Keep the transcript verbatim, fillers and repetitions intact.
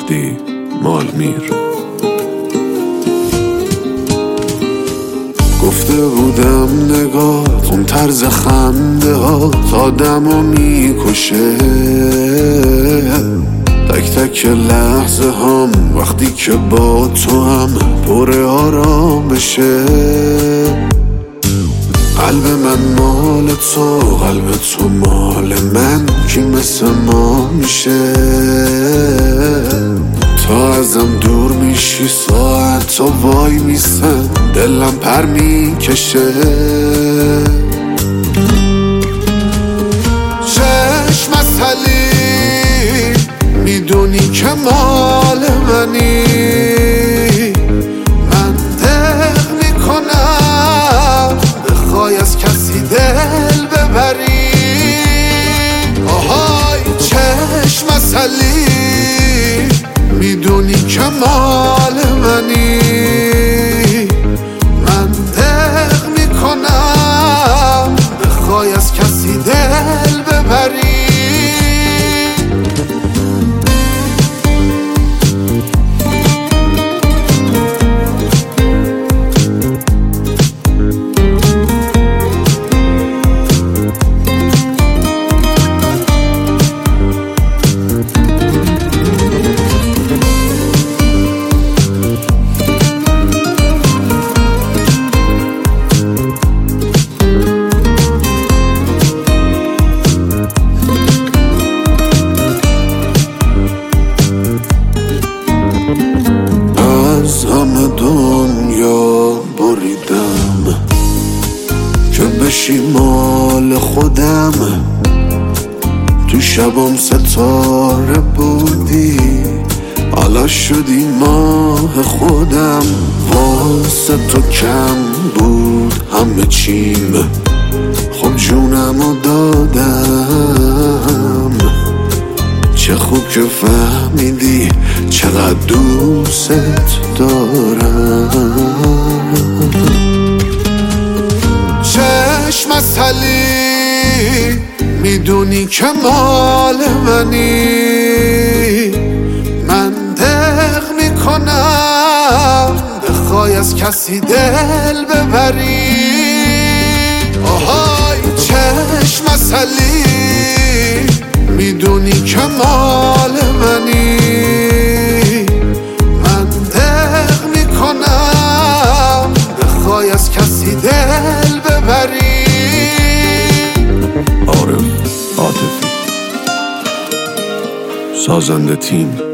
مهدی مالمیر. گفته بودم نگات اون طرز خنده هات آدمو میکشه، تک تک لحظه هم وقتی که با تو هم پر آرامشه. قلب من مال تو، قلب تو مال من، کی مثل ما میشه؟ تا ازم دور میشی ساعت تا وای میسن دلم پر میکشه. چشم اصلی میدونی که مال منی، من دق میکنم بخوای از کسی دل ببری. آهای چشم اصلی میدونی که مال منی، من دق میکنم بخوای از کسی دل ببری. از همه دنیا بریدم که بشی مال خودم، تو شبم ستاره بودی حالا شدی ماه خودم. واسه تو کم بود همه چیم، خب جونمو دادم. چه خوب که فهمیدی چقدر دوست دارم. چشم اصلی میدونی که مال منی، من دق میکنم بخوای از کسی دل ببری. آهای چشم اصلی میدونی که مال منی، من دق میکنم بخوای از کسی دل ببری. عارف عاطفی، سازنده تیم.